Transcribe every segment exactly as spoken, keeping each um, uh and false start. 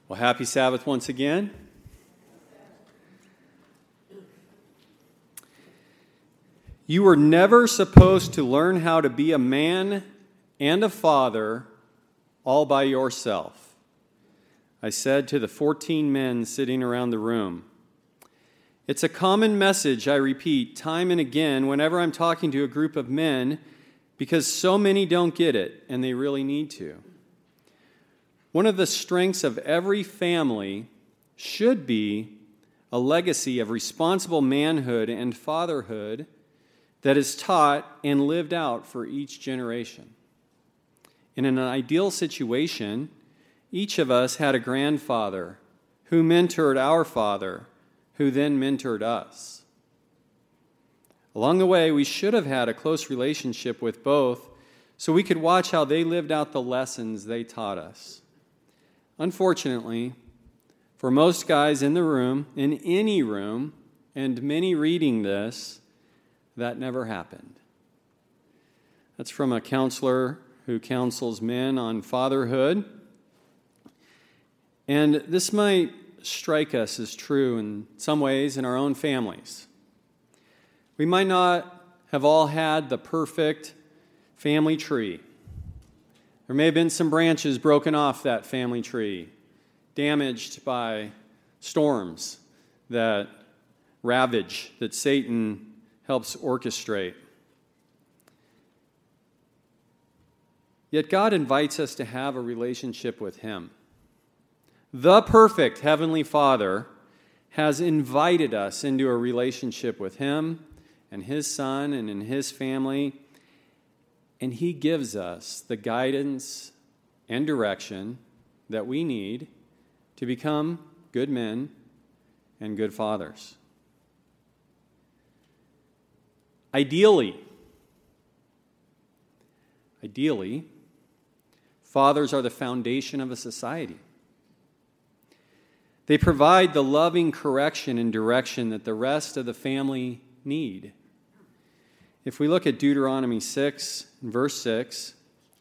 Well, happy Sabbath once again. You were never supposed to learn how to be a man and a father all by yourself, I said to the fourteen men sitting around the room. It's a common message I repeat time and again whenever I'm talking to a group of men because so many don't get it and they really need to. One of the strengths of every family should be a legacy of responsible manhood and fatherhood that is taught and lived out for each generation. In an ideal situation, each of us had a grandfather who mentored our father, who then mentored us. Along the way, we should have had a close relationship with both so we could watch how they lived out the lessons they taught us. Unfortunately, for most guys in the room, in any room, and many reading this, that never happened. That's from a counselor who counsels men on fatherhood. And this might strike us as true in some ways in our own families. We might not have all had the perfect family tree. There may have been some branches broken off that family tree, damaged by storms that ravage, that Satan helps orchestrate. Yet God invites us to have a relationship with Him. The perfect Heavenly Father has invited us into a relationship with Him and His Son and in His family, and He gives us the guidance and direction that we need to become good men and good fathers. Ideally, ideally, fathers are the foundation of a society. They provide the loving correction and direction that the rest of the family need. If we look at Deuteronomy six, verse six,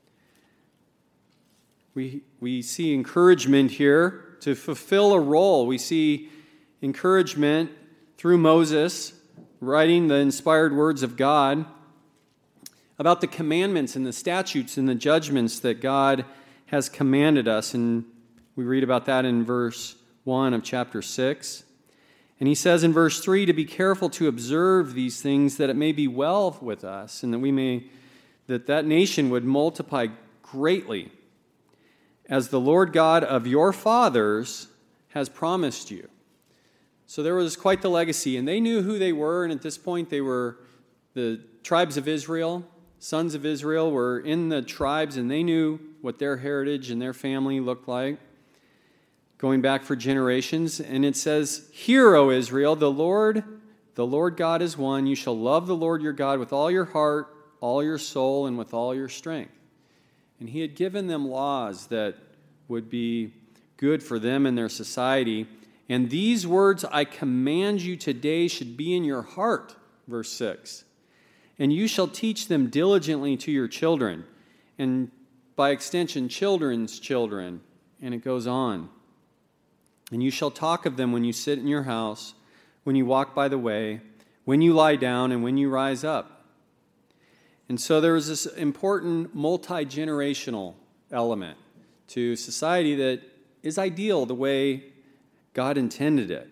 we, we see encouragement here to fulfill a role. We see encouragement through Moses writing the inspired words of God about the commandments and the statutes and the judgments that God has commanded us. And we read about that in verse one of chapter six. And he says in verse three to be careful to observe these things, that it may be well with us, and that we may, that that nation would multiply greatly, as the Lord God of your fathers has promised you. So there was quite the legacy, and they knew who they were, and at this point they were the tribes of Israel. Sons of Israel were in the tribes, and they knew what their heritage and their family looked like, going back for generations. And it says, "Hear, O Israel, the Lord, the Lord God is one. You shall love the Lord your God with all your heart, all your soul, and with all your strength." And he had given them laws that would be good for them and their society. "And these words I command you today should be in your heart," verse six. "And you shall teach them diligently to your children, and by extension, children's children." And it goes on. "And you shall talk of them when you sit in your house, when you walk by the way, when you lie down, and when you rise up." And so there was this important multi-generational element to society that is ideal the way God intended it.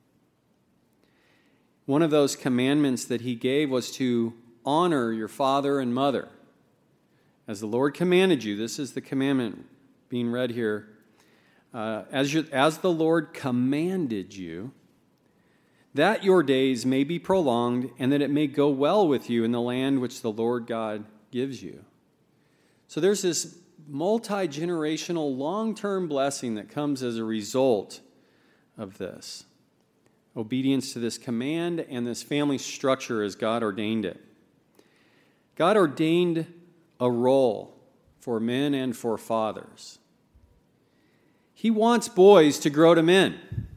One of those commandments that he gave was to honor your father and mother. As the Lord commanded you, this is the commandment being read here. Uh, as, you, as the Lord commanded you, that your days may be prolonged and that it may go well with you in the land which the Lord God gives you. So there's this multi-generational, long-term blessing that comes as a result of this. Obedience to this command and this family structure as God ordained it. God ordained a role for men and for fathers. He wants boys to grow to men.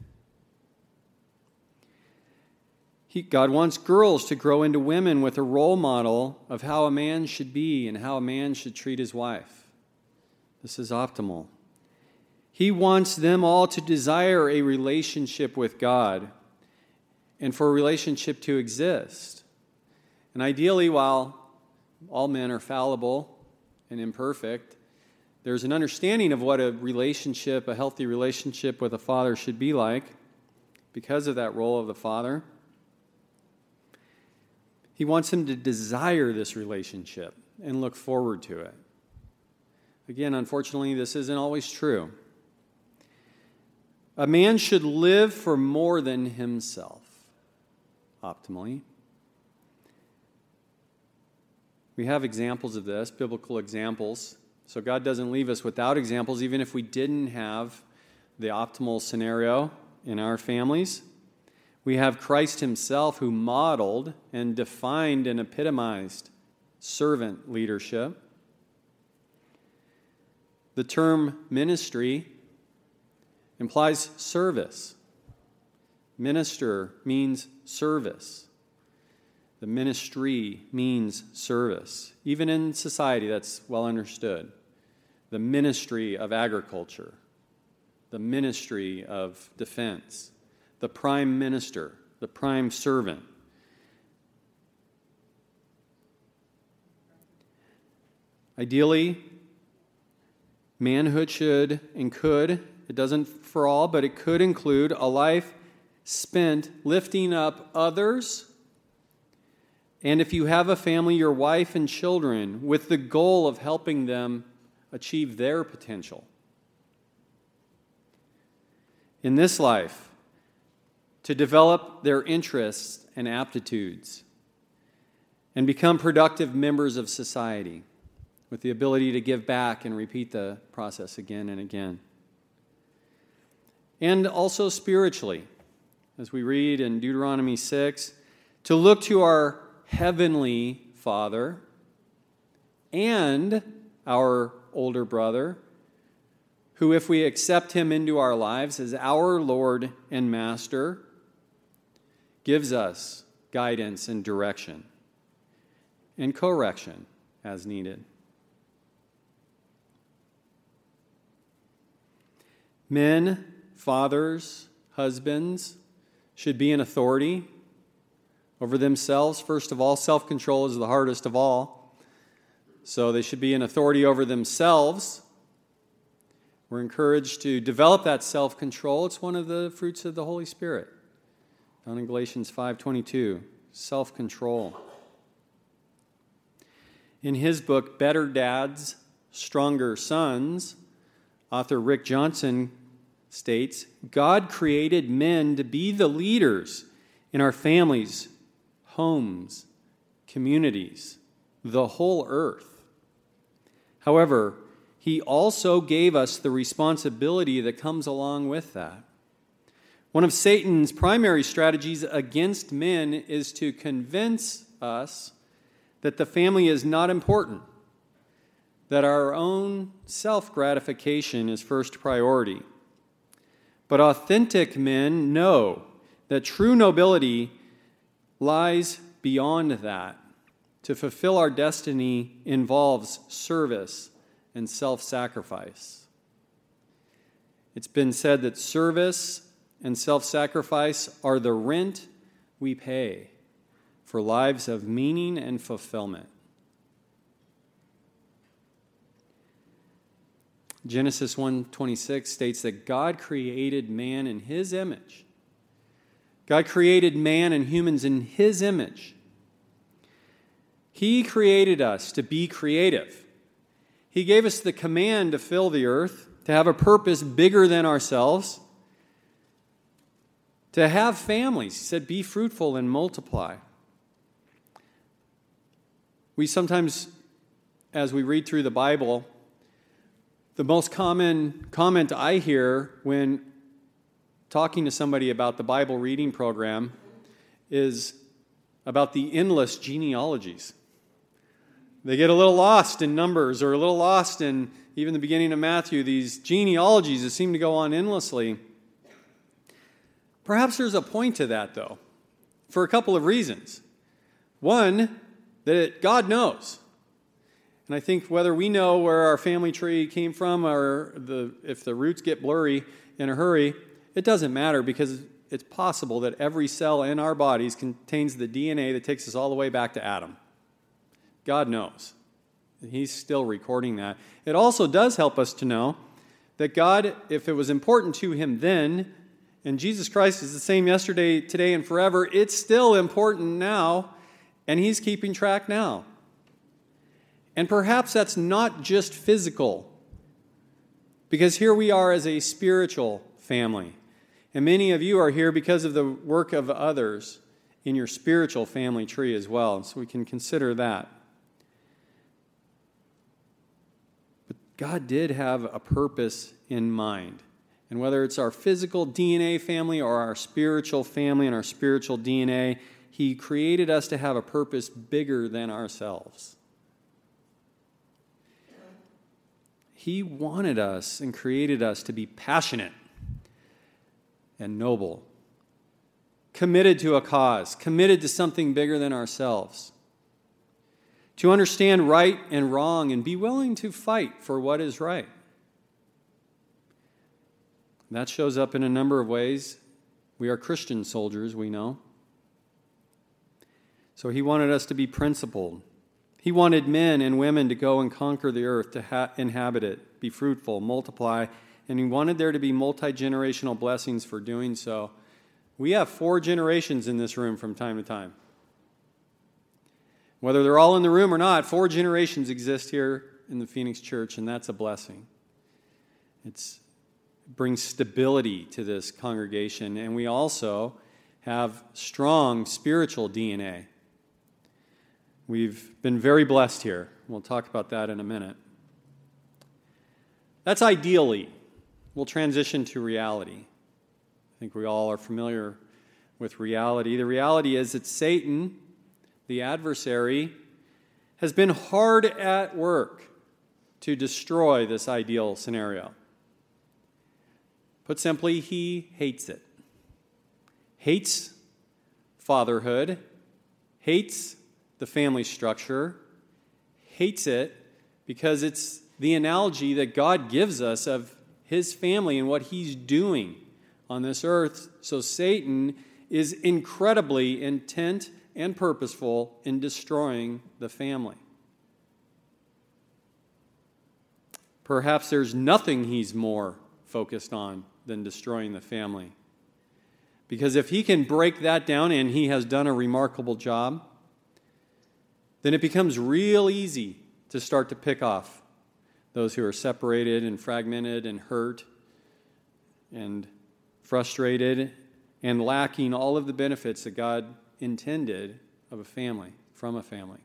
He, God wants girls to grow into women with a role model of how a man should be and how a man should treat his wife. This is optimal. He wants them all to desire a relationship with God and for a relationship to exist. And ideally, while all men are fallible and imperfect, there's an understanding of what a relationship, a healthy relationship with a father should be like because of that role of the father. He wants him to desire this relationship and look forward to it. Again, unfortunately, this isn't always true. A man should live for more than himself, optimally. We have examples of this, biblical examples. So God doesn't leave us without examples, even if we didn't have the optimal scenario in our families. We have Christ himself who modeled and defined and epitomized servant leadership. The term ministry implies service. Minister means service. The ministry means service. Even in society, that's well understood. The ministry of agriculture, the ministry of defense, the prime minister, the prime servant. Ideally, manhood should and could, it doesn't for all, but it could include a life spent lifting up others. And if you have a family, your wife and children, with the goal of helping them achieve their potential. In this life, to develop their interests and aptitudes and become productive members of society with the ability to give back and repeat the process again and again. And also spiritually, as we read in Deuteronomy six, to look to our heavenly Father and our older brother, who, if we accept him into our lives as our Lord and Master, gives us guidance and direction and correction as needed. Men, fathers, husbands should be in authority over themselves. First of all, self-control is the hardest of all. So they should be in authority over themselves. We're encouraged to develop that self-control. It's one of the fruits of the Holy Spirit. Found in Galatians five twenty-two, self-control. In his book, Better Dads, Stronger Sons, author Rick Johnson states, God created men to be the leaders in our families, homes, communities, the whole earth. However, he also gave us the responsibility that comes along with that. One of Satan's primary strategies against men is to convince us that the family is not important, that our own self-gratification is first priority. But authentic men know that true nobility lies beyond that. To fulfill our destiny involves service and self-sacrifice. It's been said that service and self-sacrifice are the rent we pay for lives of meaning and fulfillment. Genesis one twenty-six states that God created man in his image. God created man and humans in his image. He created us to be creative. He gave us the command to fill the earth, to have a purpose bigger than ourselves, to have families. He said, be fruitful and multiply. We sometimes, as we read through the Bible, the most common comment I hear when talking to somebody about the Bible reading program is about the endless genealogies. They get a little lost in Numbers or a little lost in even the beginning of Matthew, these genealogies that seem to go on endlessly. Perhaps there's a point to that, though, for a couple of reasons. One, that God knows. And I think whether we know where our family tree came from or the, if the roots get blurry in a hurry, it doesn't matter because it's possible that every cell in our bodies contains the D N A that takes us all the way back to Adam. God knows. He's still recording that. It also does help us to know that God, if it was important to him then, and Jesus Christ is the same yesterday, today, and forever, it's still important now, and he's keeping track now. And perhaps that's not just physical, because here we are as a spiritual family. And many of you are here because of the work of others in your spiritual family tree as well. So we can consider that. But God did have a purpose in mind. And whether it's our physical D N A family or our spiritual family and our spiritual D N A, he created us to have a purpose bigger than ourselves. He wanted us and created us to be passionate and noble, committed to a cause, committed to something bigger than ourselves, to understand right and wrong and be willing to fight for what is right. That shows up in a number of ways. We are Christian soldiers, we know. So he wanted us to be principled. He wanted men and women to go and conquer the earth, to ha- inhabit it, be fruitful, multiply, and he wanted there to be multi-generational blessings for doing so. We have four generations in this room from time to time. Whether they're all in the room or not, four generations exist here in the Phoenix Church, and that's a blessing. It's, it brings stability to this congregation, and we also have strong spiritual D N A. We've been very blessed here. We'll talk about that in a minute. That's ideally. We'll transition to reality. I think we all are familiar with reality. The reality is that Satan, the adversary, has been hard at work to destroy this ideal scenario. Put simply, he hates it. Hates fatherhood, hates the family structure, hates it because it's the analogy that God gives us of his family and what he's doing on this earth. So Satan is incredibly intent and purposeful in destroying the family. Perhaps there's nothing he's more focused on than destroying the family. Because if he can break that down, and he has done a remarkable job, then it becomes real easy to start to pick off those who are separated and fragmented and hurt and frustrated and lacking all of the benefits that God intended of a family, from a family.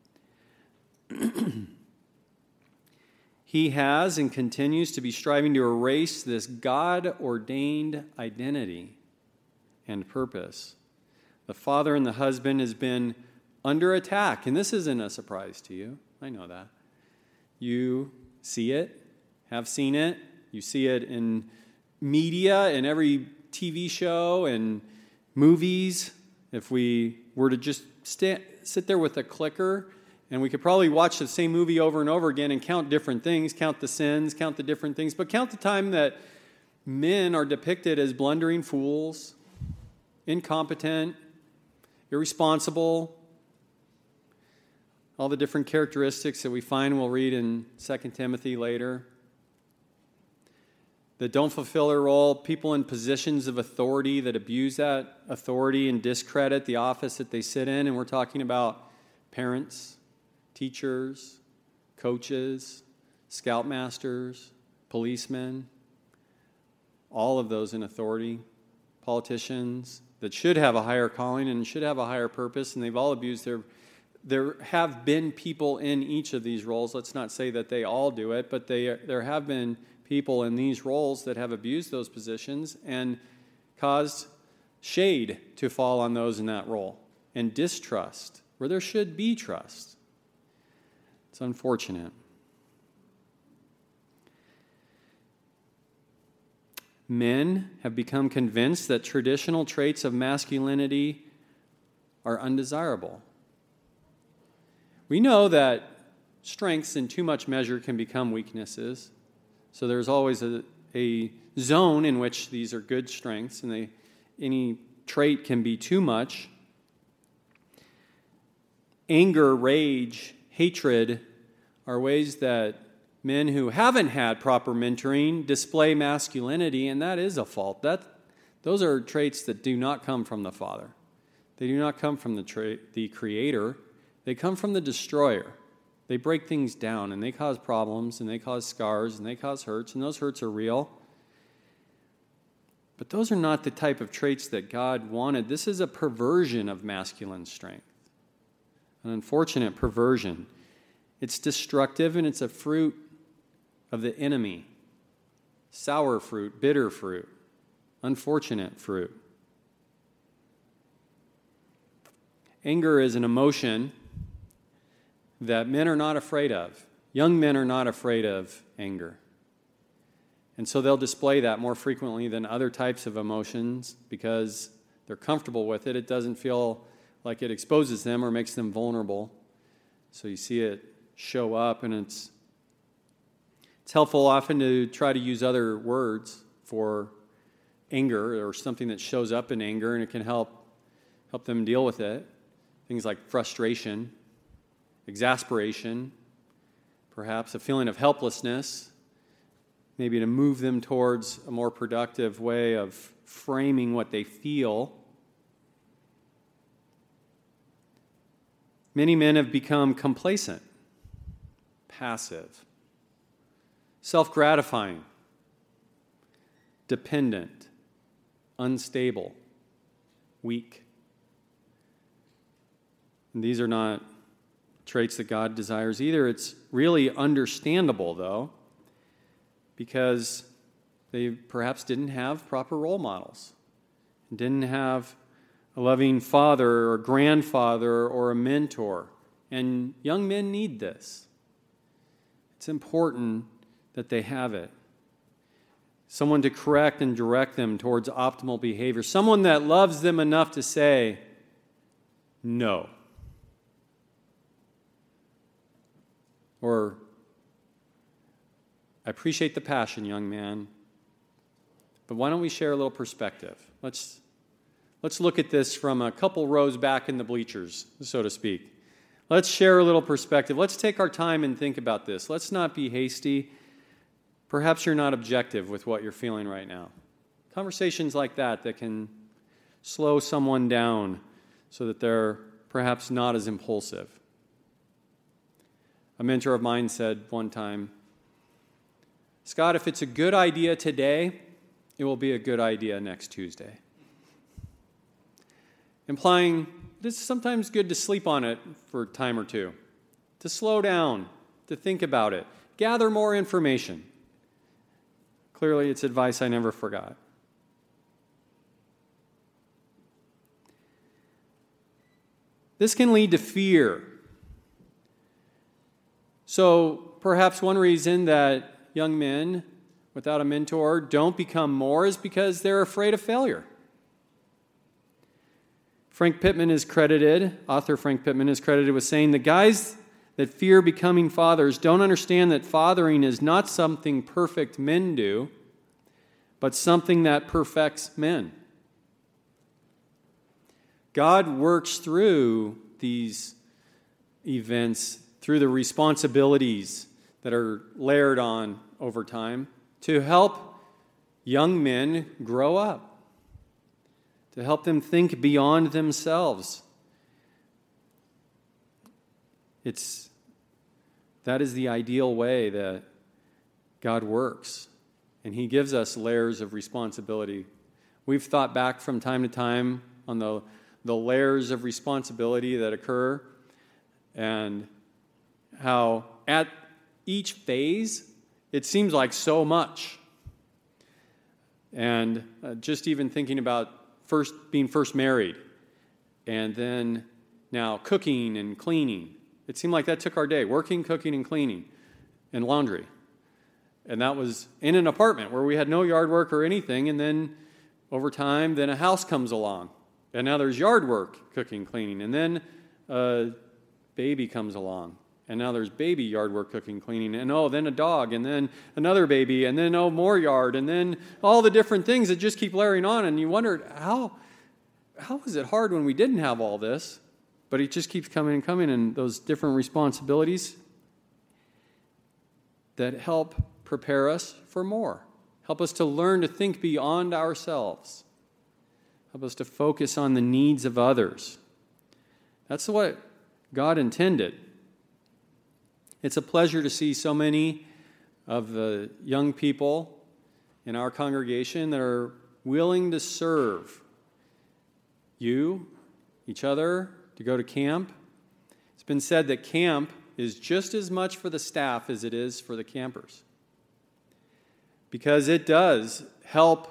He has and continues to be striving to erase this God-ordained identity and purpose. The father and the husband has been under attack, and this isn't a surprise to you. I know that. You see it, have seen it. You see it in media, in every T V show and movies. If we were to just stand, sit there with a clicker, and we could probably watch the same movie over and over again and count different things, count the sins, count the different things, but count the time that men are depicted as blundering fools, incompetent, irresponsible, all the different characteristics that we find, we'll read in Second Timothy later, that don't fulfill their role, people in positions of authority that abuse that authority and discredit the office that they sit in. And we're talking about parents, teachers, coaches, scoutmasters, policemen, all of those in authority, politicians that should have a higher calling and should have a higher purpose, and they've all abused their. There have been people in each of these roles. Let's not say that they all do it, but they there have been people in these roles that have abused those positions and caused shade to fall on those in that role and distrust where there should be trust. It's unfortunate. Men have become convinced that traditional traits of masculinity are undesirable. We know that strengths in too much measure can become weaknesses. So there's always a, a zone in which these are good strengths, and they, any trait can be too much. Anger, rage, hatred are ways that men who haven't had proper mentoring display masculinity, and that is a fault. That, those are traits that do not come from the Father. They do not come from the, tra- the Creator. They come from the destroyer. They break things down, and they cause problems, and they cause scars, and they cause hurts, and those hurts are real. But those are not the type of traits that God wanted. This is a perversion of masculine strength. An unfortunate perversion. It's destructive, and it's a fruit of the enemy. Sour fruit, bitter fruit, unfortunate fruit. Anger is an emotion that men are not afraid of. Young men are not afraid of anger. And so they'll display that more frequently than other types of emotions because they're comfortable with it. It doesn't feel like it exposes them or makes them vulnerable. So you see it show up, and it's it's helpful often to try to use other words for anger or something that shows up in anger, and it can help help them deal with it. Things like frustration, exasperation, perhaps a feeling of helplessness, maybe to move them towards a more productive way of framing what they feel. Many men have become complacent, passive, self-gratifying, dependent, unstable, weak. And these are not traits that God desires either. It's really understandable, though, because they perhaps didn't have proper role models, didn't have a loving father or grandfather or a mentor. And young men need this. It's important that they have it. Someone to correct and direct them towards optimal behavior. Someone that loves them enough to say, no. Or, I appreciate the passion, young man, but why don't we share a little perspective? Let's, let's look at this from a couple rows back in the bleachers, so to speak. Let's share a little perspective. Let's take our time and think about this. Let's not be hasty. Perhaps you're not objective with what you're feeling right now. Conversations like that that can slow someone down so that they're perhaps not as impulsive. A mentor of mine said one time, Scott, if it's a good idea today, it will be a good idea next Tuesday. Implying it's sometimes good to sleep on it for a time or two, to slow down, to think about it, gather more information. Clearly, it's advice I never forgot. This can lead to fear. So perhaps one reason that young men without a mentor don't become more is because they're afraid of failure. Frank Pittman is credited, author Frank Pittman is credited with saying, the guys that fear becoming fathers don't understand that fathering is not something perfect men do, but something that perfects men. God works through these events, through the responsibilities that are layered on over time, to help young men grow up, to help them think beyond themselves. It's that is the ideal way that God works, and He gives us layers of responsibility. We've thought back from time to time on the, the layers of responsibility that occur, and how at each phase, it seems like so much. And uh, just even thinking about first being first married, and then now cooking and cleaning. It seemed like that took our day, working, cooking, and cleaning, and laundry. And that was in an apartment where we had no yard work or anything, and then over time, then a house comes along, and now there's yard work, cooking, cleaning, and then a baby comes along. And now there's baby yard work, cooking, cleaning, and oh, then a dog, and then another baby, and then oh, more yard, and then all the different things that just keep layering on. And you wonder, how, how was it hard when we didn't have all this? But it just keeps coming and coming, and those different responsibilities that help prepare us for more. Help us to learn to think beyond ourselves. Help us to focus on the needs of others. That's what God intended. It's a pleasure to see so many of the young people in our congregation that are willing to serve you, each other, to go to camp. It's been said that camp is just as much for the staff as it is for the campers, because it does help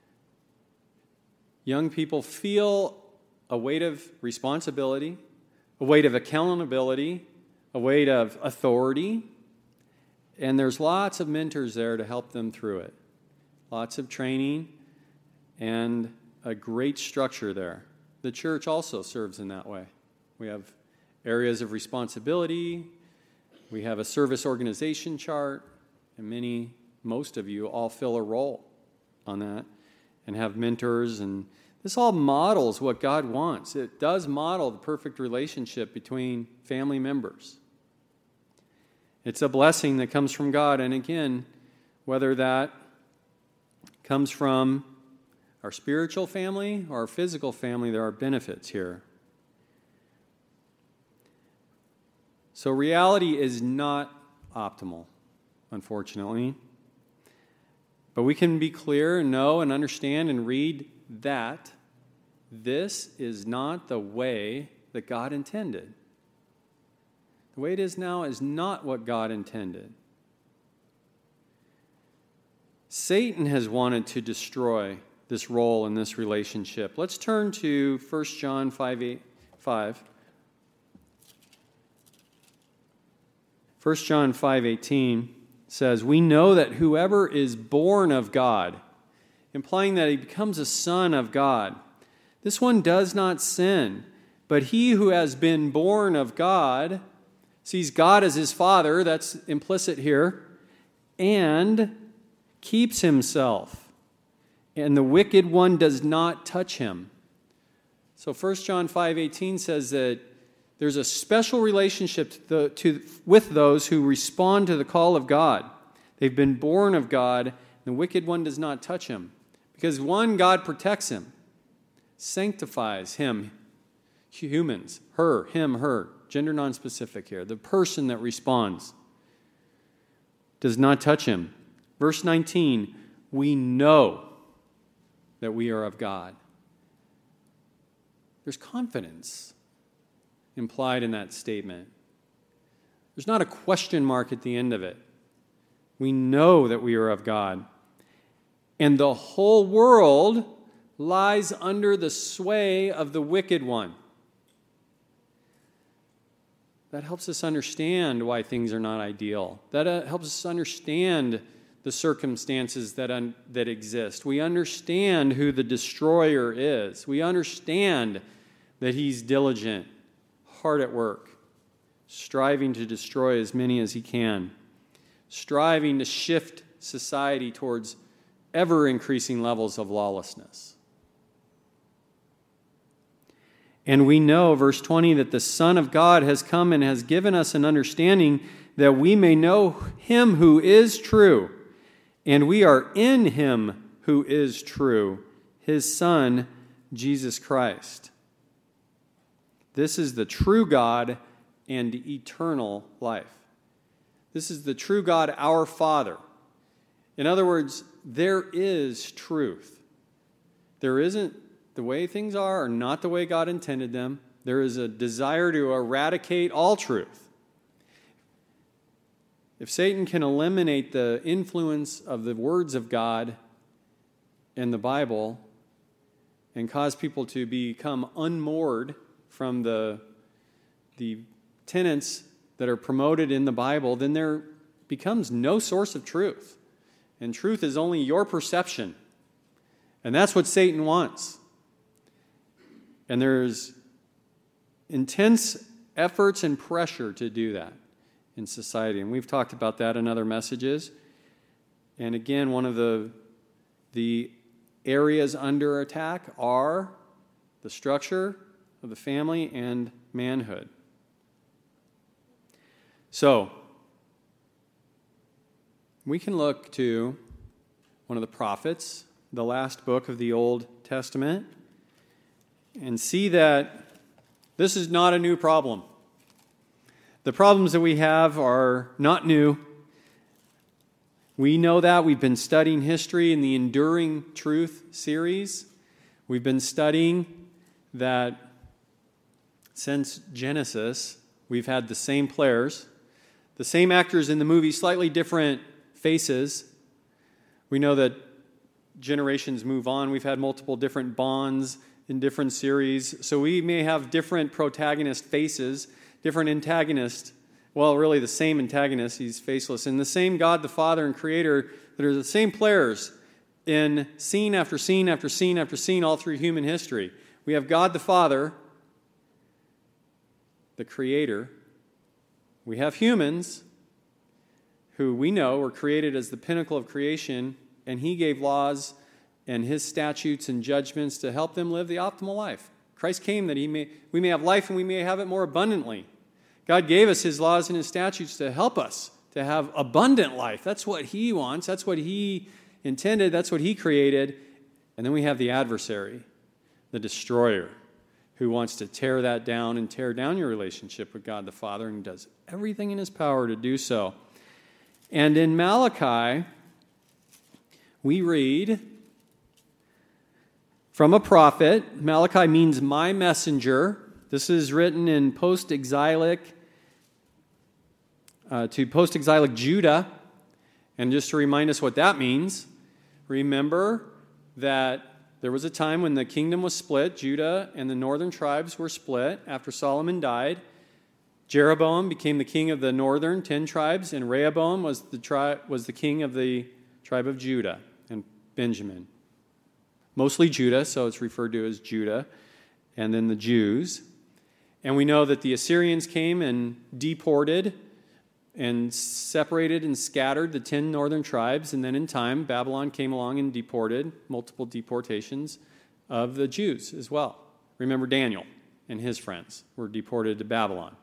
young people feel a weight of responsibility, a weight of accountability, a weight of authority, and there's lots of mentors there to help them through it. Lots of training and a great structure there. The church also serves in that way. We have areas of responsibility, we have a service organization chart, and many, most of you all fill a role on that and have mentors, and this all models what God wants. It does model the perfect relationship between family members. It's a blessing that comes from God, and again, whether that comes from our spiritual family or our physical family, there are benefits here. So reality is not optimal, unfortunately. But we can be clear and know and understand and read that this is not the way that God intended. The way it is now is not what God intended. Satan has wanted to destroy this role in this relationship. Let's turn to First John five eight five. First John five eighteen says, "We know that whoever is born of God," implying that he becomes a son of God, "this one does not sin, but he who has been born of God sees God as his Father," that's implicit here, "and keeps himself, and the wicked one does not touch him." So First John five eighteen says that there's a special relationship to the, to, with those who respond to the call of God. They've been born of God, and the wicked one does not touch him. Because one, God protects him, sanctifies him, humans, her, him, her, gender non-specific here. The person that responds does not touch him. Verse nineteen, we know that we are of God. There's confidence implied in that statement. There's not a question mark at the end of it. We know that we are of God. And the whole world lies under the sway of the wicked one. That helps us understand why things are not ideal. That uh, helps us understand the circumstances that, un- that exist. We understand who the destroyer is. We understand that he's diligent, hard at work, striving to destroy as many as he can, striving to shift society towards ever-increasing levels of lawlessness. And we know, verse twenty, that the Son of God has come and has given us an understanding that we may know him who is true, and we are in him who is true, his Son, Jesus Christ. This is the true God and eternal life. This is the true God, our Father. In other words, there is truth. There isn't the way things are, are not the way God intended them. There is a desire to eradicate all truth. If Satan can eliminate the influence of the words of God in the Bible and cause people to become unmoored from the, the tenets that are promoted in the Bible, then there becomes no source of truth. And truth is only your perception. And that's what Satan wants. And there's intense efforts and pressure to do that. in society. And we've talked about that in other messages. And again, one of the, the areas under attack are the structure of the family and manhood. So, we can look to one of the prophets, the last book of the Old Testament, and see that this is not a new problem. The problems that we have are not new. We know that. We've been studying history in the Enduring Truth series. We've been studying that since Genesis, we've had the same players, the same actors in the movie, slightly different faces. We know that generations move on. We've had multiple different Bonds in different series. So we may have different protagonist faces, different antagonists. Well, really the same antagonist. He's faceless. And the same God, the Father and Creator, that are the same players in scene after scene after scene after scene all through human history. We have God the Father, the Creator. We have humans who we know were created as the pinnacle of creation, and He gave laws and His statutes and judgments to help them live the optimal life. Christ came that he may, we may have life and we may have it more abundantly. God gave us His laws and His statutes to help us to have abundant life. That's what He wants. That's what He intended. That's what He created. And then we have the adversary, the destroyer, who wants to tear that down and tear down your relationship with God the Father, and does everything in His power to do so. And in Malachi, we read from a prophet. Malachi means my messenger. This is written in post-exilic, uh, to post-exilic Judah. And just to remind us what that means, remember that there was a time when the kingdom was split. Judah and the northern tribes were split after Solomon died. Jeroboam became the king of the northern ten tribes, and Rehoboam was the tri- was the king of the tribe of Judah and Benjamin. Mostly Judah, so it's referred to as Judah, and then the Jews. And we know that the Assyrians came and deported and separated and scattered the ten northern tribes, and then in time, Babylon came along and deported, multiple deportations of the Jews as well. Remember Daniel and his friends were deported to Babylon.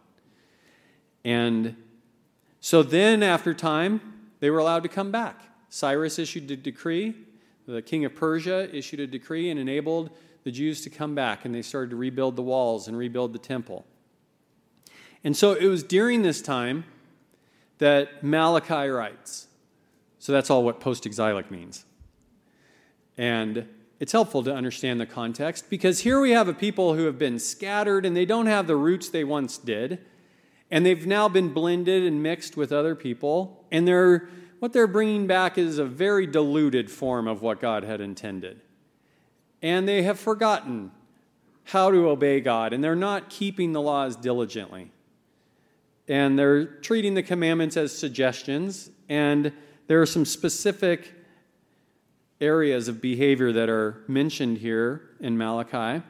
And so then, after time, they were allowed to come back. Cyrus issued a decree. The king of Persia issued a decree and enabled the Jews to come back, and they started to rebuild the walls and rebuild the temple. And so it was during this time that Malachi writes. So that's all what post-exilic means. And it's helpful to understand the context, because here we have a people who have been scattered, and they don't have the roots they once did. And they've now been blended and mixed with other people. And they're, what they're bringing back is a very diluted form of what God had intended. And they have forgotten how to obey God. And they're not keeping the laws diligently. And they're treating the commandments as suggestions. And there are some specific areas of behavior that are mentioned here in Malachi.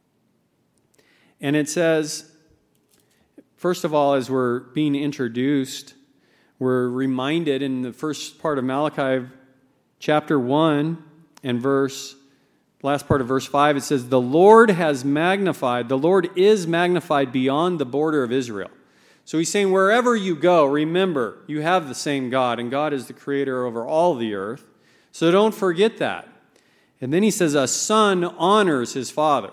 And it says, first of all, as we're being introduced, we're reminded in the first part of Malachi, chapter one, and verse, last part of verse five, it says, the Lord has magnified, the Lord is magnified beyond the border of Israel. So he's saying, wherever you go, remember, you have the same God, and God is the creator over all the earth. So don't forget that. And then he says, a son honors his father.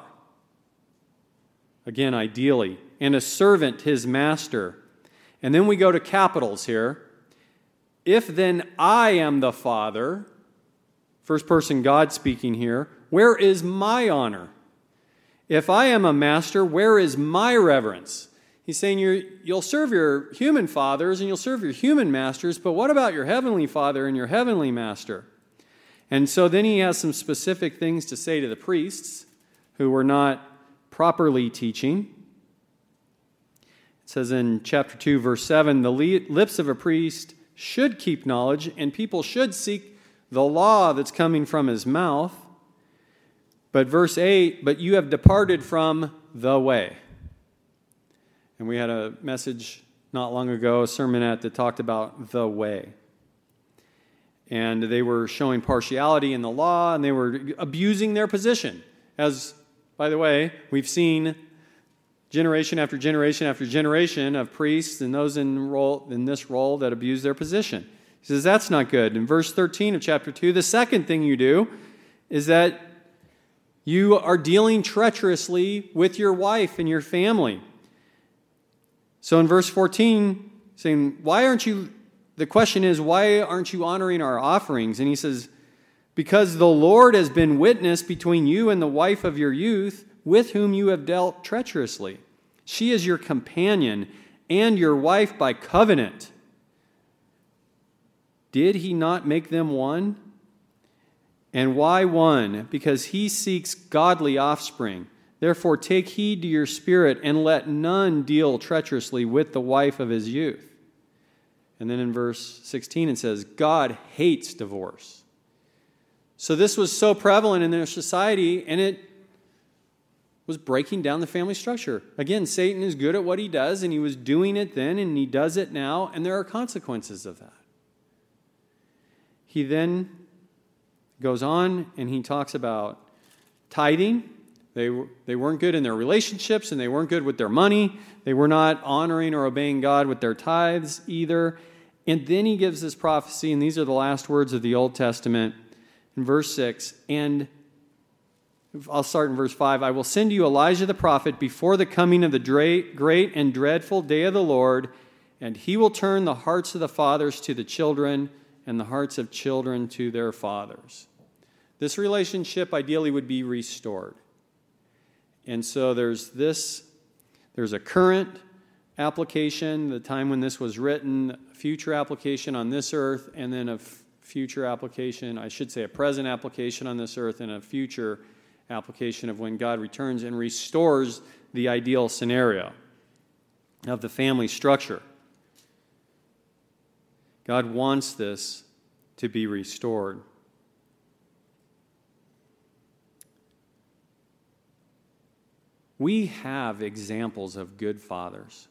Again, ideally. And a servant his master. And then we go to capitals here. If then I am the Father, first person God speaking here, where is my honor? If I am a master, where is my reverence? He's saying you're, you'll serve your human fathers and you'll serve your human masters, but what about your heavenly Father and your heavenly master? And so then he has some specific things to say to the priests who were not properly teaching. It says in chapter two, verse seven, the lips of a priest should keep knowledge, and people should seek the law that's coming from his mouth. But verse eight, but you have departed from the way. And we had a message not long ago, a sermonette that talked about the way. And they were showing partiality in the law, and they were abusing their position. As, by the way, we've seen generation after generation after generation of priests and those in, role, in this role that abuse their position. He says that's not good. In verse thirteen of chapter two, the second thing you do is that you are dealing treacherously with your wife and your family. So in verse fourteen, saying, why aren't you, the question is, why aren't you honoring our offerings? And he says, because the Lord has been witness between you and the wife of your youth, with whom you have dealt treacherously. She is your companion and your wife by covenant. Did he not make them one? And why one? Because he seeks godly offspring. Therefore take heed to your spirit, and let none deal treacherously with the wife of his youth. And then in verse sixteen it says, God hates divorce. So this was so prevalent in their society, and it was breaking down the family structure. Again, Satan is good at what he does, and he was doing it then, and he does it now, and there are consequences of that. He then goes on, and he talks about tithing. They, they weren't good in their relationships, and they weren't good with their money. They were not honoring or obeying God with their tithes either. And then he gives this prophecy, and these are the last words of the Old Testament in verse six. And I'll start in verse five. I will send you Elijah the prophet before the coming of the great and dreadful day of the Lord, and he will turn the hearts of the fathers to the children and the hearts of children to their fathers. This relationship ideally would be restored. And so there's this, there's a current application, the time when this was written, a future application on this earth, and then a f- future application, I should say a present application on this earth, and a future application of when God returns and restores the ideal scenario of the family structure. God wants this to be restored. We have examples of good fathers.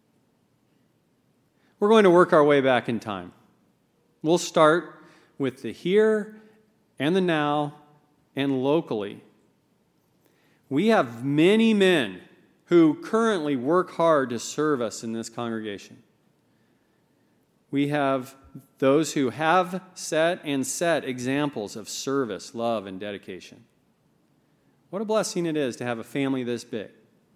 We're going to work our way back in time. We'll start with the here and the now and locally. We have many men who currently work hard to serve us in this congregation. We have those who have set and set examples of service, love, and dedication. What a blessing it is to have a family this big.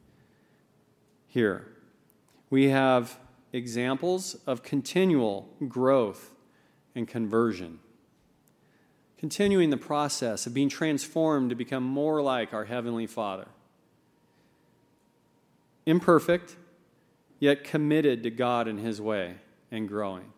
Here, we have examples of continual growth and conversion. Continuing the process of being transformed to become more like our Heavenly Father. Imperfect, yet committed to God and His way and growing.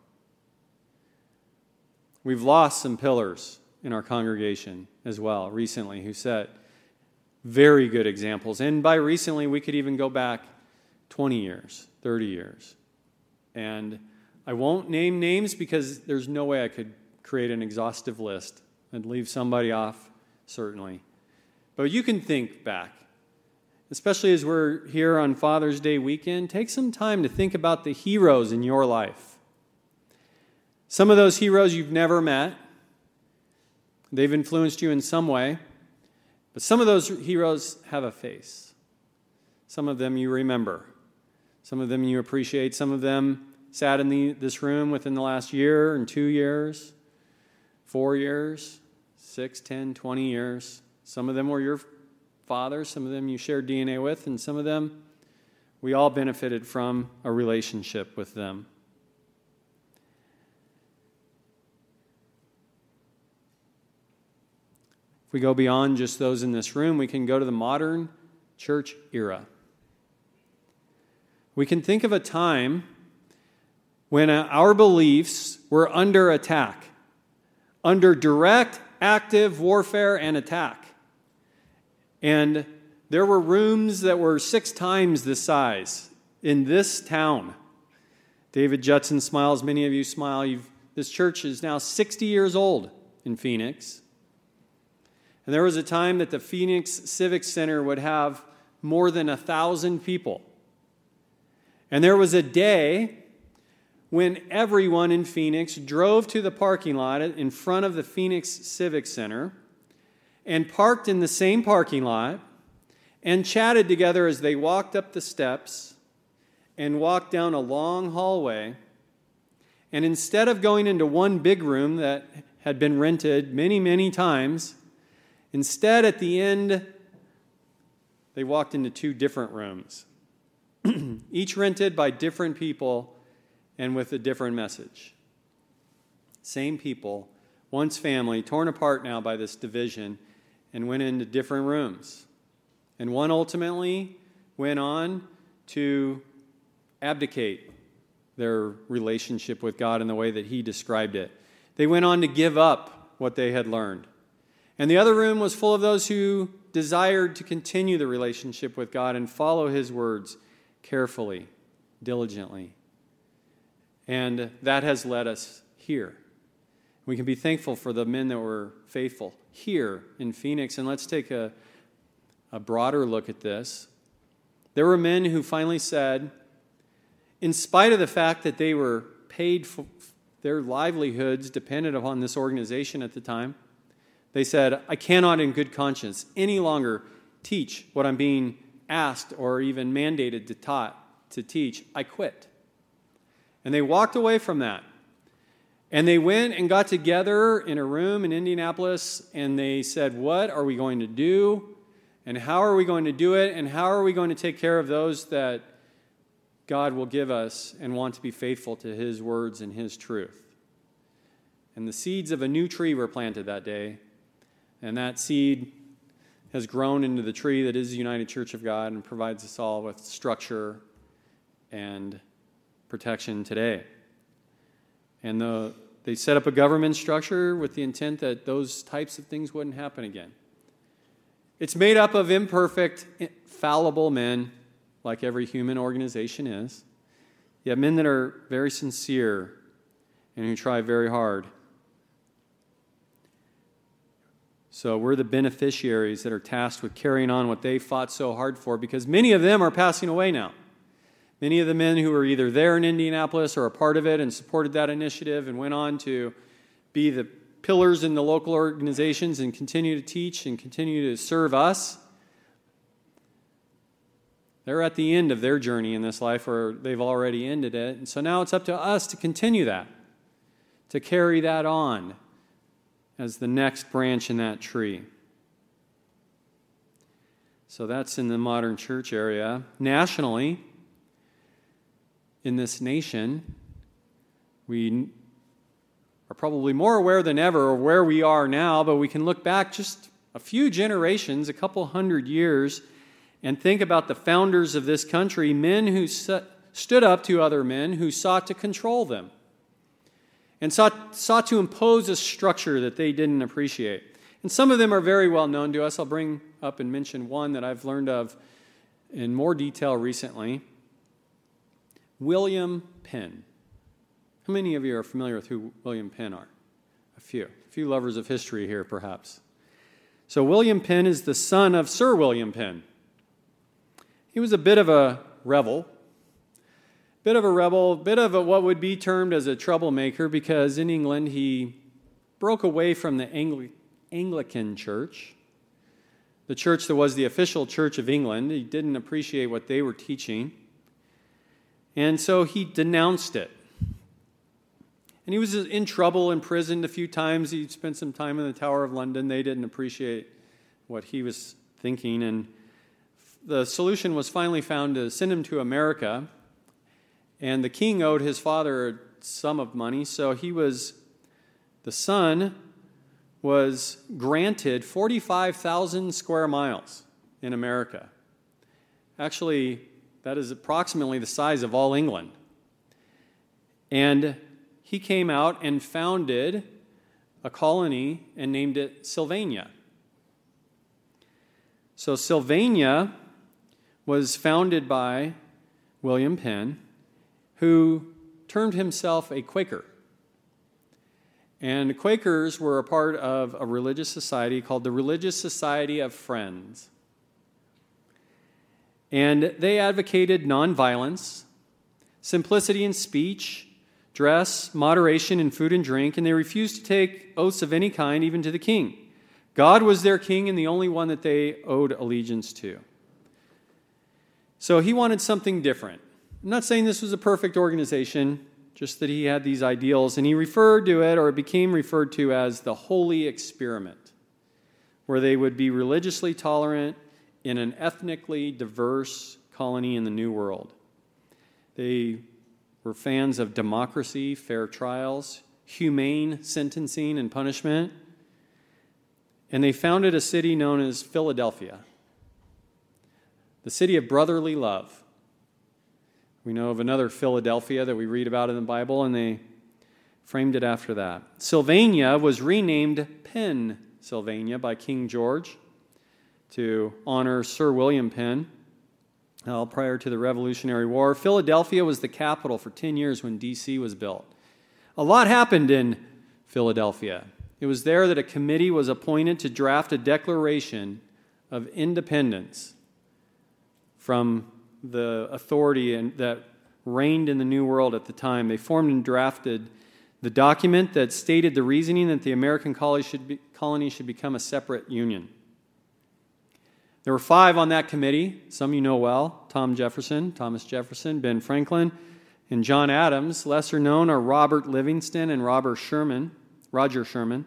We've lost some pillars in our congregation as well recently who set very good examples. And by recently, we could even go back twenty years, thirty years. And I won't name names because there's no way I could create an exhaustive list and leave somebody off, certainly. But you can think back, especially as we're here on Father's Day weekend, take some time to think about the heroes in your life. Some of those heroes you've never met. They've influenced you in some way. But some of those heroes have a face. Some of them you remember. Some of them you appreciate. Some of them sat in the, this room within the last year and two years, four years, six, ten, twenty years. Some of them were your fathers. Some of them you shared D N A with. And some of them, we all benefited from a relationship with them. If we go beyond just those in this room, we can go to the modern church era. We can think of a time when our beliefs were under attack, under direct, active warfare and attack. And there were rooms that were six times the size in this town. David Judson smiles. Many of you smile. You've, this church is now sixty years old in Phoenix. And there was a time that the Phoenix Civic Center would have more than a thousand people. And there was a day when everyone in Phoenix drove to the parking lot in front of the Phoenix Civic Center and parked in the same parking lot and chatted together as they walked up the steps and walked down a long hallway. And instead of going into one big room that had been rented many, many times, instead at the end, they walked into two different rooms, each rented by different people and with a different message. Same people, once family, torn apart now by this division, and went into different rooms. And one ultimately went on to abdicate their relationship with God in the way that he described it. They went on to give up what they had learned. And the other room was full of those who desired to continue the relationship with God and follow his words carefully, diligently. And that has led us here. We can be thankful for the men that were faithful here in Phoenix. And let's take a, a broader look at this. There were men who finally said, in spite of the fact that they were paid for their livelihoods depended upon this organization at the time, they said, I cannot in good conscience any longer teach what I'm being asked or even mandated to taught to teach. I quit. And they walked away from that. And they went and got together in a room in Indianapolis, and they said, what are we going to do? And how are we going to do it? And how are we going to take care of those that God will give us and want to be faithful to his words and his truth? And the seeds of a new tree were planted that day, and that seed has grown into the tree that is the United Church of God and provides us all with structure and protection today. And the, they set up a government structure with the intent that those types of things wouldn't happen again. It's made up of imperfect, fallible men, like every human organization is, yet men that are very sincere and who try very hard. So we're the beneficiaries that are tasked with carrying on what they fought so hard for, because many of them are passing away now. Many of the men who were either there in Indianapolis or a part of it and supported that initiative and went on to be the pillars in the local organizations and continue to teach and continue to serve us, they're at the end of their journey in this life, or they've already ended it. And so now it's up to us to continue that, to carry that on as the next branch in that tree. So that's in the modern church area. Nationally, in this nation, we are probably more aware than ever of where we are now, but we can look back just a few generations, a couple hundred years, and think about the founders of this country, men who st- stood up to other men who sought to control them and sought, sought to impose a structure that they didn't appreciate. And some of them are very well known to us. I'll bring up and mention one that I've learned of in more detail recently. William Penn. How many of you are familiar with who William Penn are? A few. A few lovers of history here, perhaps. So William Penn is the son of Sir William Penn. He was a bit of a rebel, bit of a rebel, bit of a, what would be termed as a troublemaker, because in England he broke away from the Angli- Anglican Church, the church that was the official church of England. He didn't appreciate what they were teaching, and so he denounced it. And he was in trouble, imprisoned a few times. He spent some time in the Tower of London. They didn't appreciate what he was thinking, and the solution was finally found to send him to America. And the king owed his father a sum of money, so he was, the son was granted forty-five thousand square miles in America. Actually, that is approximately the size of all England. And he came out and founded a colony and named it Sylvania. So Sylvania was founded by William Penn, who termed himself a Quaker. And Quakers were a part of a religious society called the Religious Society of Friends. And they advocated nonviolence, simplicity in speech, dress, moderation in food and drink, and they refused to take oaths of any kind, even to the king. God was their king and the only one that they owed allegiance to. So he wanted something different. I'm not saying this was a perfect organization, just that he had these ideals, and he referred to it, or it became referred to as the Holy Experiment, where they would be religiously tolerant in an ethnically diverse colony in the New World. They were fans of democracy, fair trials, humane sentencing and punishment, and they founded a city known as Philadelphia, the city of brotherly love. We know of another Philadelphia that we read about in the Bible, and they framed it after that. Sylvania was renamed Pennsylvania by King George to honor Sir William Penn, uh, prior to the Revolutionary War. Philadelphia was the capital for ten years when D C was built. A lot happened in Philadelphia. It was there that a committee was appointed to draft a declaration of independence from the authority and that reigned in the New World at the time. They formed and drafted the document that stated the reasoning that the American colony should, be, colony should become a separate union. There were five on that committee, some you know well: Tom Jefferson, Thomas Jefferson, Ben Franklin, and John Adams. Lesser known are Robert Livingston and Robert Sherman, Roger Sherman.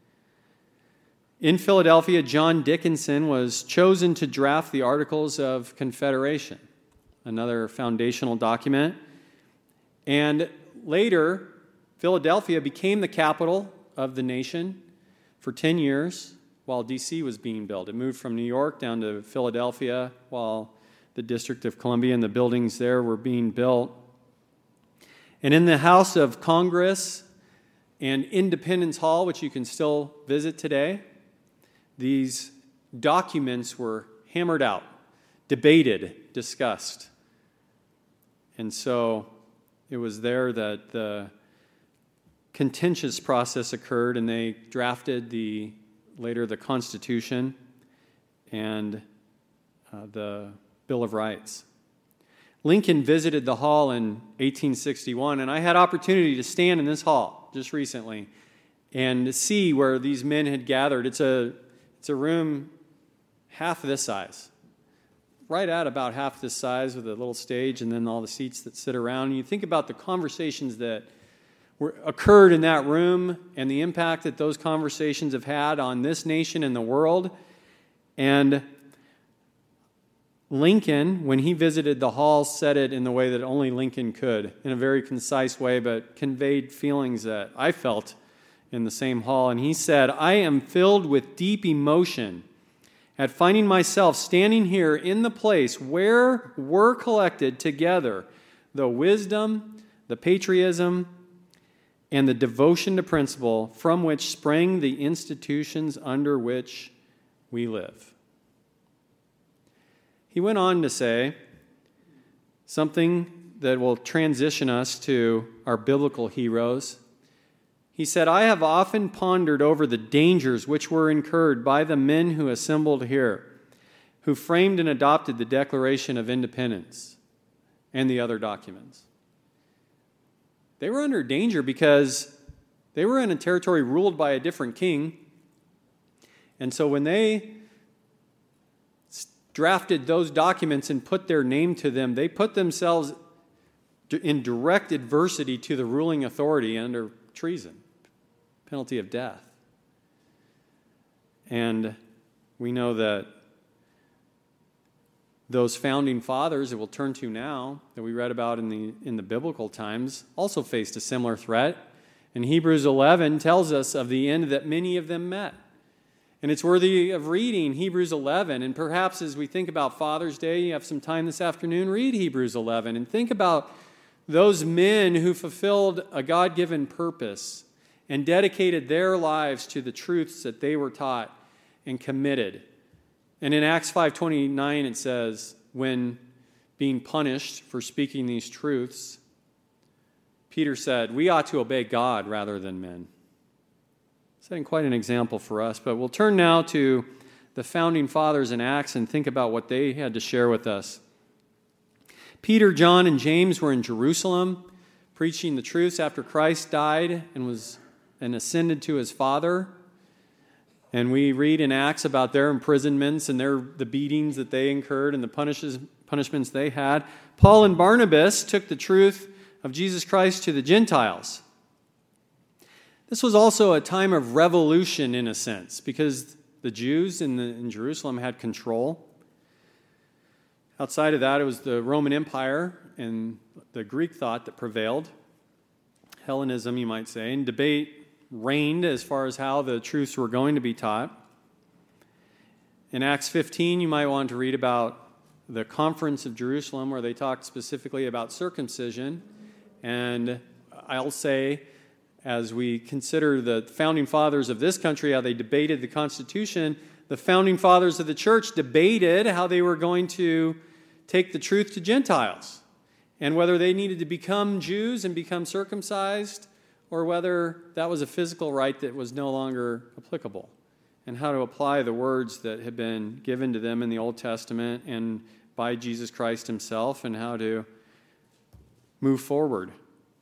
In Philadelphia, John Dickinson was chosen to draft the Articles of Confederation, another foundational document. And later, Philadelphia became the capital of the nation for ten years while D C was being built. It moved from New York down to Philadelphia while the District of Columbia and the buildings there were being built. And in the House of Congress and Independence Hall, which you can still visit today, these documents were hammered out, debated, discussed. And so it was there that the contentious process occurred, and they drafted the later the Constitution and uh, the Bill of Rights. Lincoln visited the hall in eighteen sixty-one, and I had opportunity to stand in this hall just recently and see where these men had gathered. It's a it's a room half this size, right at about half this size, with a little stage and then all the seats that sit around. And you think about the conversations that were occurred in that room and the impact that those conversations have had on this nation and the world. And Lincoln, when he visited the hall, said it in the way that only Lincoln could, in a very concise way, but conveyed feelings that I felt in the same hall. And he said, "I am filled with deep emotion at finding myself standing here in the place where were collected together the wisdom, the patriotism, and the devotion to principle from which sprang the institutions under which we live." He went on to say something that will transition us to our biblical heroes. He said, "I have often pondered over the dangers which were incurred by the men who assembled here, who framed and adopted the Declaration of Independence and the other documents. They were under danger because they were in a territory ruled by a different king. And so when they drafted those documents and put their name to them, they put themselves in direct adversity to the ruling authority under treason, penalty of death. And we know that those founding fathers that we'll turn to now, that we read about in the in the biblical times, also faced a similar threat. And Hebrews eleven tells us of the end that many of them met. And it's worthy of reading Hebrews eleven. And perhaps as we think about Father's Day, you have some time this afternoon, read Hebrews eleven and think about those men who fulfilled a God-given purpose and dedicated their lives to the truths that they were taught and committed. And in Acts five twenty-nine it says, when being punished for speaking these truths, Peter said, "We ought to obey God rather than men." Setting quite an example for us. But we'll turn now to the founding fathers in Acts and think about what they had to share with us. Peter, John, and James were in Jerusalem preaching the truths after Christ died and was and ascended to his Father. And we read in Acts about their imprisonments and their the beatings that they incurred and the punishes, punishments they had. Paul and Barnabas took the truth of Jesus Christ to the Gentiles. This was also a time of revolution in a sense, because the Jews in, the, in Jerusalem had control. Outside of that, it was the Roman Empire and the Greek thought that prevailed. Hellenism, you might say, and debate reigned as far as how the truths were going to be taught. In Acts fifteen, you might want to read about the Conference of Jerusalem, where they talked specifically about circumcision. And I'll say, as we consider the founding fathers of this country, how they debated the Constitution, the founding fathers of the church debated how they were going to take the truth to Gentiles, and whether they needed to become Jews and become circumcised, or whether that was a physical rite that was no longer applicable, and how to apply the words that had been given to them in the Old Testament and by Jesus Christ himself, and how to move forward.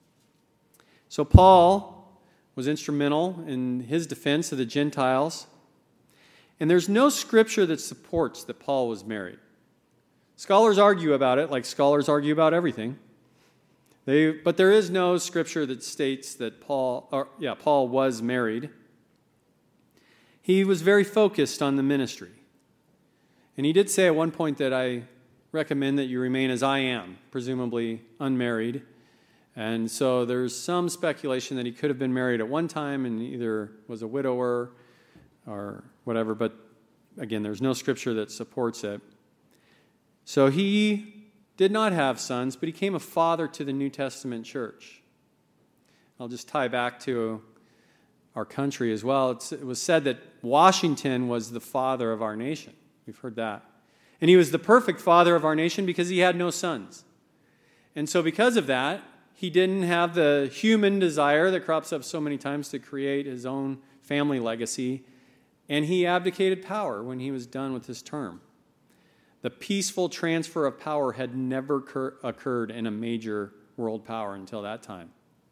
So Paul was instrumental in his defense of the Gentiles, and there's no scripture that supports that Paul was married. Scholars argue about it, like scholars argue about everything. They, but there is no scripture that states that Paul, or, yeah, Paul was married. He was very focused on the ministry. And he did say at one point that I recommend that you remain as I am, presumably unmarried. And so there's some speculation that he could have been married at one time and either was a widower or whatever, but again, there's no scripture that supports it. So he did not have sons, but he became a father to the New Testament church. I'll just tie back to our country as well. It's, it was said that Washington was the father of our nation. We've heard that. And he was the perfect father of our nation because he had no sons. And so because of that, he didn't have the human desire that crops up so many times to create his own family legacy, and he abdicated power when he was done with his term. The peaceful transfer of power had never cur- occurred in a major world power until that time.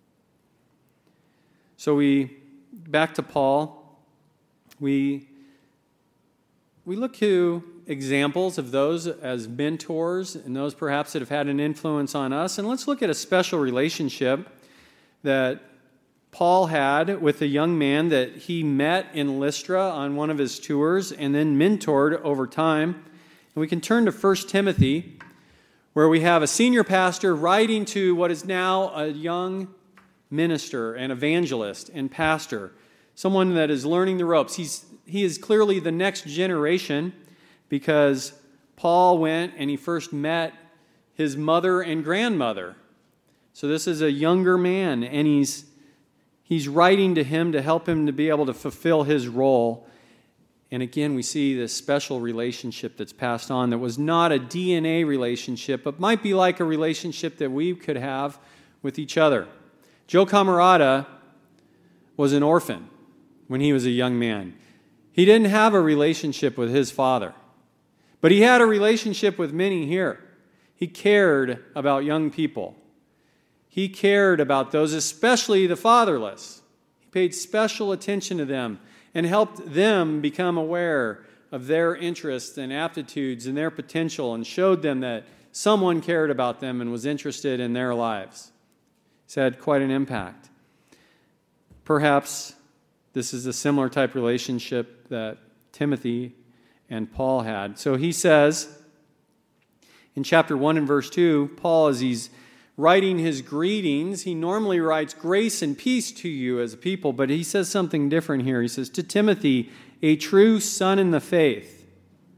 So we, back to Paul, we, we look to examples of those as mentors and those perhaps that have had an influence on us. And let's look at a special relationship that Paul had with a young man that he met in Lystra on one of his tours and then mentored over time. And we can turn to First Timothy, where we have a senior pastor writing to what is now a young minister and evangelist and pastor, someone that is learning the ropes. He's, he is clearly the next generation because Paul went and he first met his mother and grandmother. So this is a younger man, and he's, he's writing to him to help him to be able to fulfill his role. And again, we see this special relationship that's passed on that was not a D N A relationship, but might be like a relationship that we could have with each other. Joe Camarada was an orphan when he was a young man. He didn't have a relationship with his father, but he had a relationship with many here. He cared about young people. He cared about those, especially the fatherless. He paid special attention to them and helped them become aware of their interests and aptitudes and their potential, and showed them that someone cared about them and was interested in their lives. It's had quite an impact. Perhaps this is a similar type relationship that Timothy and Paul had. So he says in chapter one and verse two, Paul, as he's writing his greetings, he normally writes grace and peace to you as a people, but he says something different here. He says, to Timothy, a true son in the faith.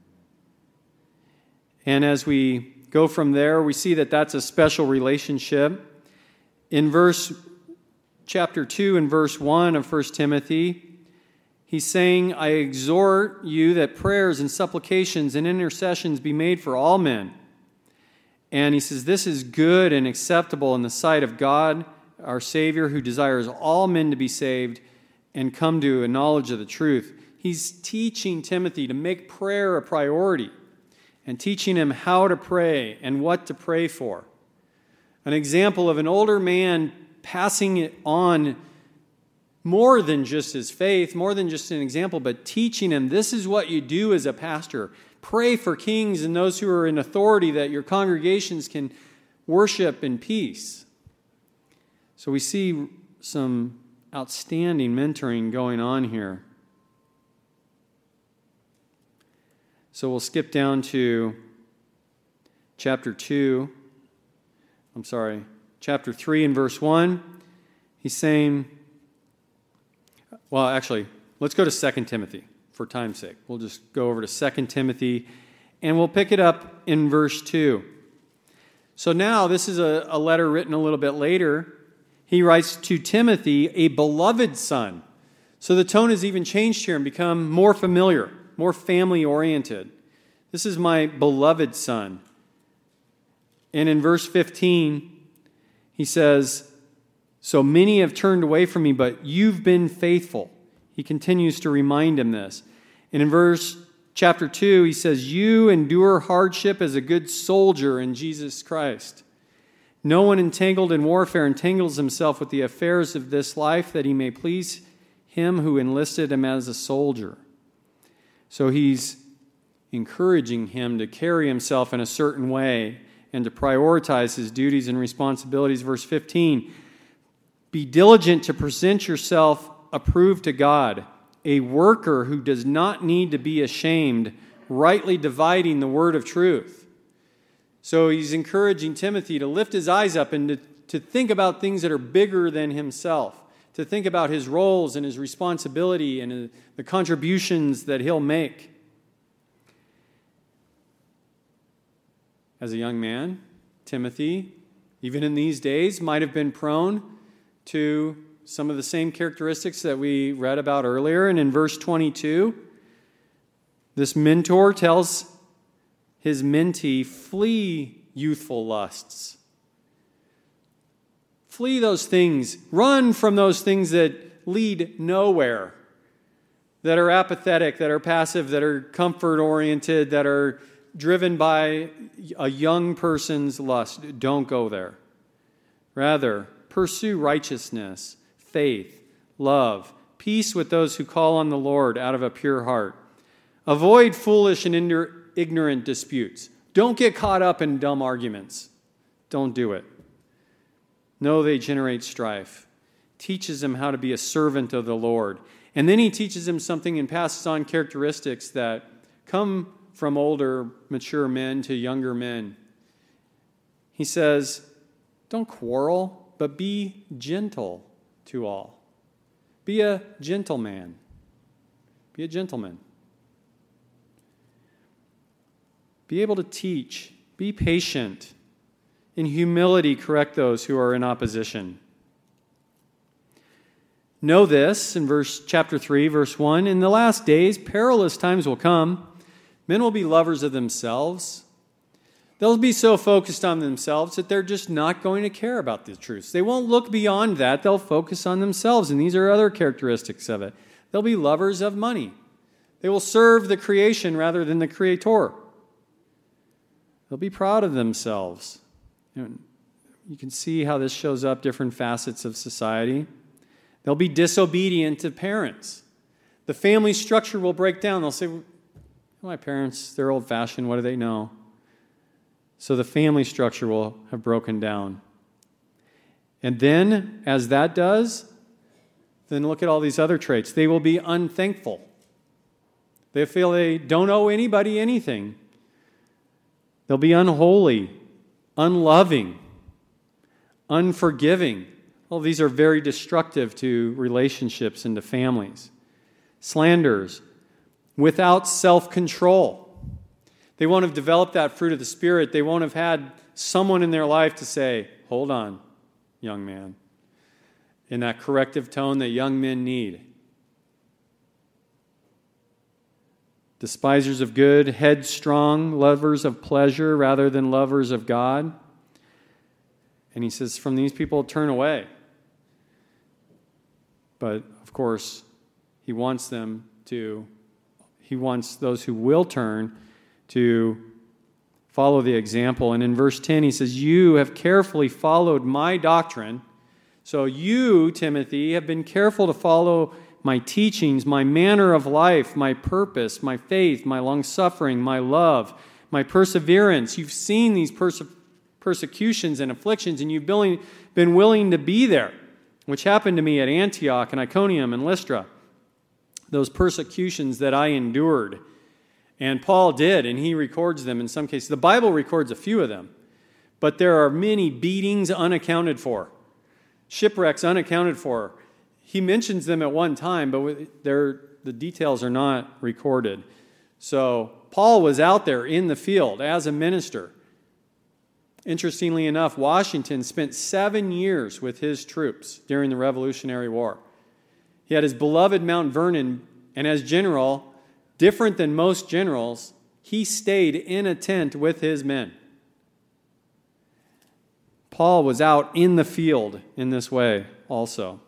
And as we go from there, we see that that's a special relationship. In verse chapter two and verse one of First Timothy, he's saying, I exhort you that prayers and supplications and intercessions be made for all men. And he says, this is good and acceptable in the sight of God, our Savior, who desires all men to be saved and come to a knowledge of the truth. He's teaching Timothy to make prayer a priority and teaching him how to pray and what to pray for. An example of an older man passing it on more than just his faith, more than just an example, but teaching him, this is what you do as a pastor. Pray for kings and those who are in authority that your congregations can worship in peace. So we see some outstanding mentoring going on here. So we'll skip down to chapter two. I'm sorry, chapter three and verse one. He's saying, well, actually, let's go to Second Timothy for time's sake. We'll just go over to Second Timothy, and we'll pick it up in verse two. So now, this is a, a letter written a little bit later. He writes to Timothy, a beloved son. So the tone has even changed here and become more familiar, more family-oriented. This is my beloved son. And in verse fifteen, he says, so many have turned away from me, but you've been faithful. He continues to remind him this. And in verse chapter two, he says, you endure hardship as a good soldier in Jesus Christ. No one entangled in warfare entangles himself with the affairs of this life, that he may please him who enlisted him as a soldier. So he's encouraging him to carry himself in a certain way and to prioritize his duties and responsibilities. Verse fifteen, be diligent to present yourself approved to God, a worker who does not need to be ashamed, rightly dividing the word of truth. So he's encouraging Timothy to lift his eyes up and to, to think about things that are bigger than himself, to think about his roles and his responsibility and the contributions that he'll make. As a young man, Timothy, even in these days, might have been prone to some of the same characteristics that we read about earlier. And in verse twenty-two, this mentor tells his mentee, flee youthful lusts. Flee those things. Run from those things that lead nowhere, that are apathetic, that are passive, that are comfort-oriented, that are driven by a young person's lust. Don't go there. Rather, pursue righteousness, faith, love, peace with those who call on the Lord out of a pure heart. Avoid foolish and ignorant disputes. Don't get caught up in dumb arguments. Don't do it. No, they generate strife. Teaches him how to be a servant of the Lord. And then he teaches him something and passes on characteristics that come from older, mature men to younger men. He says, don't quarrel, but be gentle to all. Be a gentleman. Be a gentleman. Be able to teach. Be patient. In humility, correct those who are in opposition. Know this, in verse chapter three, verse one, in the last days, perilous times will come. Men will be lovers of themselves. They'll be so focused on themselves that they're just not going to care about the truths. They won't look beyond that. They'll focus on themselves, and these are other characteristics of it. They'll be lovers of money. They will serve the creation rather than the Creator. They'll be proud of themselves. You can see how this shows up different facets of society. They'll be disobedient to parents. The family structure will break down. They'll say, my parents, they're old-fashioned. What do they know? So the family structure will have broken down. And then, as that does, then look at all these other traits. They will be unthankful. They feel they don't owe anybody anything. They'll be unholy, unloving, unforgiving. All these are very destructive to relationships and to families. Slanders, without self-control. They won't have developed that fruit of the Spirit. They won't have had someone in their life to say, hold on, young man, in that corrective tone that young men need. Despisers of good, headstrong, lovers of pleasure rather than lovers of God. And he says, from these people, turn away. But, of course, he wants them to, he wants those who will turn to follow the example. And in verse ten, he says, you have carefully followed my doctrine. So you, Timothy, have been careful to follow my teachings, my manner of life, my purpose, my faith, my long-suffering, my love, my perseverance. You've seen these perse- persecutions and afflictions, and you've been willing to be there, which happened to me at Antioch and Iconium and Lystra. Those persecutions that I endured. And Paul did, and he records them in some cases. The Bible records a few of them, but there are many beatings unaccounted for, shipwrecks unaccounted for. He mentions them at one time, but the details are not recorded. So Paul was out there in the field as a minister. Interestingly enough, Washington spent seven years with his troops during the Revolutionary War. He had his beloved Mount Vernon, and as general, different than most generals, he stayed in a tent with his men. Paul was out in the field in this way also.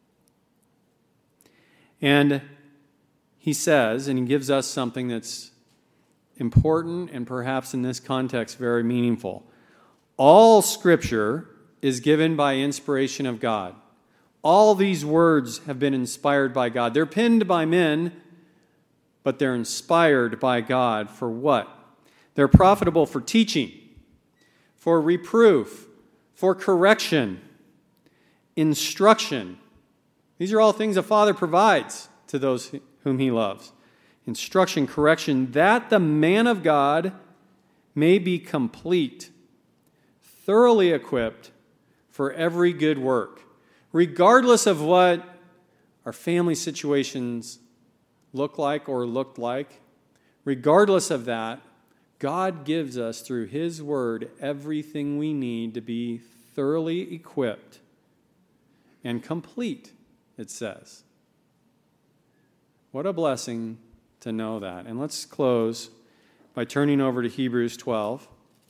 And he says, and he gives us something that's important and perhaps in this context very meaningful. All Scripture is given by inspiration of God. All these words have been inspired by God. They're penned by men, but they're inspired by God for what? They're profitable for teaching, for reproof, for correction, instruction. These are all things a father provides to those whom he loves. Instruction, correction, that the man of God may be complete, thoroughly equipped for every good work, regardless of what our family situations look like or looked like. Regardless of that, God gives us through His Word everything we need to be thoroughly equipped and complete, it says. What a blessing to know that. And let's close by turning over to Hebrews twelve.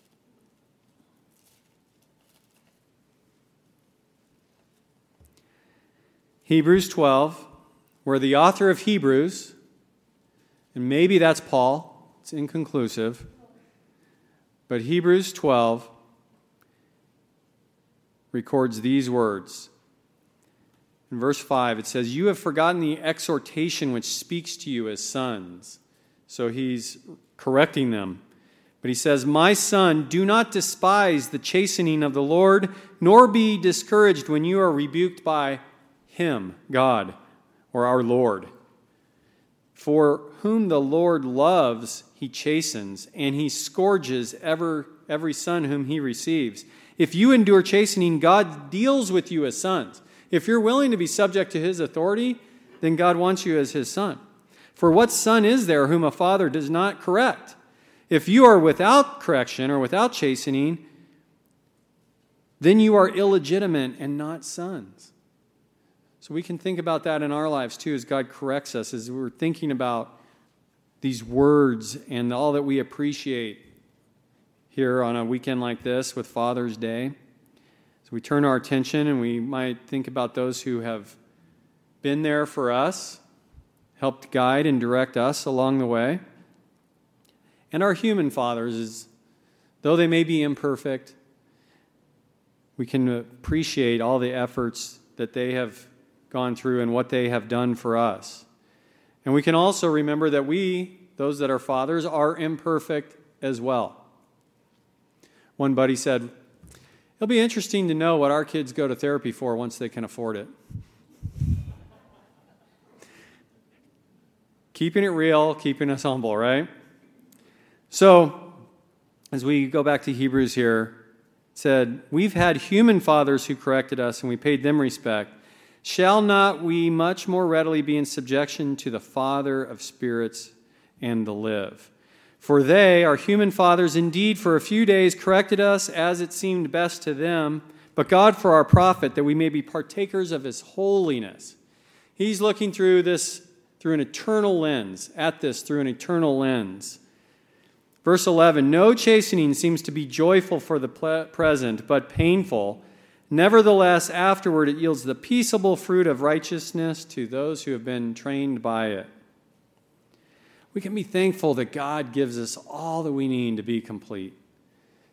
Hebrews twelve, where the author of Hebrews, and maybe that's Paul, it's inconclusive, but Hebrews twelve records these words. In verse five, it says, "You have forgotten the exhortation which speaks to you as sons." So he's correcting them. But he says, "My son, do not despise the chastening of the Lord, nor be discouraged when you are rebuked by Him," God, or our Lord. "For whom the Lord loves, He chastens, and He scourges ever, every son whom He receives. If you endure chastening, God deals with you as sons." If you're willing to be subject to His authority, then God wants you as His son. "For what son is there whom a father does not correct? If you are without correction or without chastening, then you are illegitimate and not sons." So we can think about that in our lives too as God corrects us, as we're thinking about these words and all that we appreciate here on a weekend like this with Father's Day. So we turn our attention and we might think about those who have been there for us, helped guide and direct us along the way. And our human fathers, is, though they may be imperfect, we can appreciate all the efforts that they have gone through and what they have done for us. And we can also remember that we, those that are fathers, are imperfect as well. One buddy said, "It'll be interesting to know what our kids go to therapy for once they can afford it." Keeping it real, keeping us humble, right? So, as we go back to Hebrews here, it said, "We've had human fathers who corrected us, and we paid them respect. Shall not we much more readily be in subjection to the Father of spirits and to live? For they, our human fathers, indeed for a few days corrected us as it seemed best to them, but God for our profit, that we may be partakers of His holiness." He's looking through this, through an eternal lens, at this through an eternal lens. Verse eleven, "No chastening seems to be joyful for the present, but painful. Nevertheless, afterward it yields the peaceable fruit of righteousness to those who have been trained by it." We can be thankful that God gives us all that we need to be complete.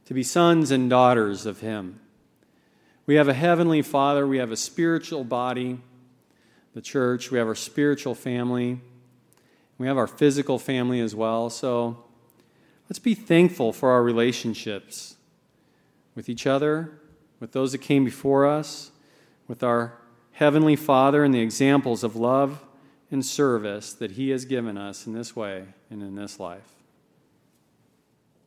to be sons and daughters of Him. We have a heavenly Father. We have a spiritual body, the church. We have our spiritual family. We have our physical family as well. So let's be thankful for our relationships with each other, with those that came before us, with our Heavenly Father, and the examples of love and service that He has given us in this way and in this life.